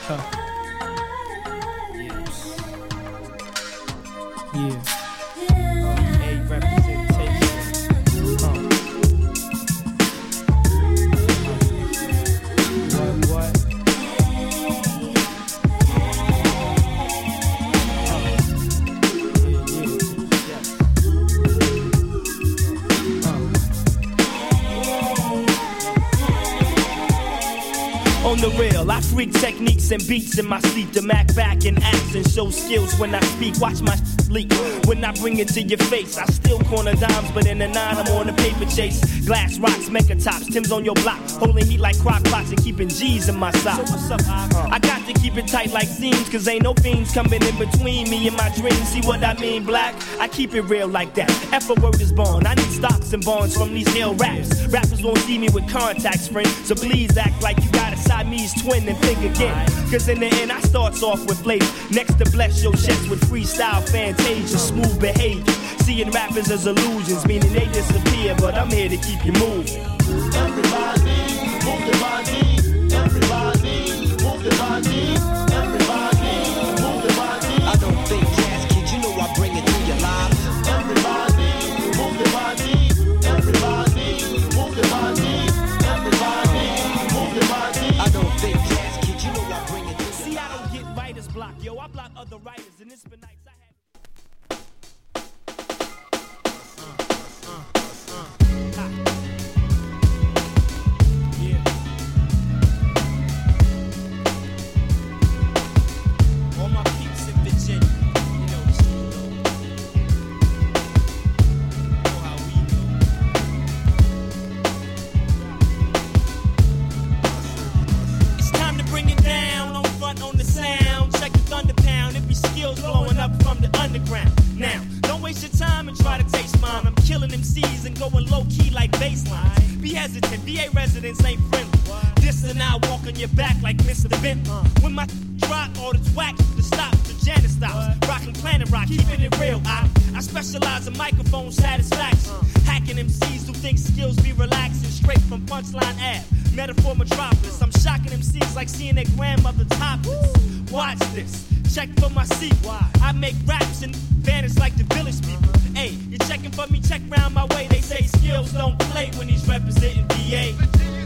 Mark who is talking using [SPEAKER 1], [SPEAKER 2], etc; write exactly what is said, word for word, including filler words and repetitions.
[SPEAKER 1] Yeah. Uh, A representation. Uh. What, what?
[SPEAKER 2] On the real, I freak techniques and beats in my sleep to Mac back and act and show skills when I speak. Watch my leak when I bring it to your face. I still corner dimes, but in the nine, I'm on the paper chase. Glass rocks, mecha tops, Tim's on your block, holding heat like crock pots and keeping G's in my socks. So what's up, uh, I got to keep it tight like seams, cause ain't no fiends coming in between me and my dreams. See what I mean, black? I keep it real like that. F a word is born. I need stocks and bonds from these ill raps. Rappers won't see me with contacts, friend, so please act like you got a Siamese twin and think again. Cause in the end, I starts off with flavor. Next to bless your chest with freestyle fantasia, smooth behavior. Seeing rappers as illusions, meaning they disappear, but I'm here to keep you moving.
[SPEAKER 3] Everybody, move your body. Everybody, move your body. Everybody, move your body.
[SPEAKER 4] I don't think jazz, kid, you know I bring it to your lives.
[SPEAKER 3] Everybody, move your body. Everybody, move your body. Everybody, move your body.
[SPEAKER 4] I don't think jazz, kid, you know I bring it to your lives.
[SPEAKER 2] See, I don't get writer's block, yo, I block other writers, and it's been nights I had. Blowing up from the underground. Now, don't waste your time and try to taste mine. I'm killing M Cs and going low key like baseline. Be hesitant, V A residents ain't friendly. This and I walk on your back like Mister Bent. When my drop, all this whack to stop, the Janet stops. Rockin' Planet Rock, keeping it real. I, I specialize in microphone satisfaction. Hacking M Cs who think skills be relaxing. Straight from Punchline Ave, Metaphor Metropolis. I'm shocking M Cs like seeing their grandmother topless. Watch this. Check for my seat. I make raps and vanish like the village people. Hey, you checking for me? Check round my way. They say skills don't play when he's representing V A.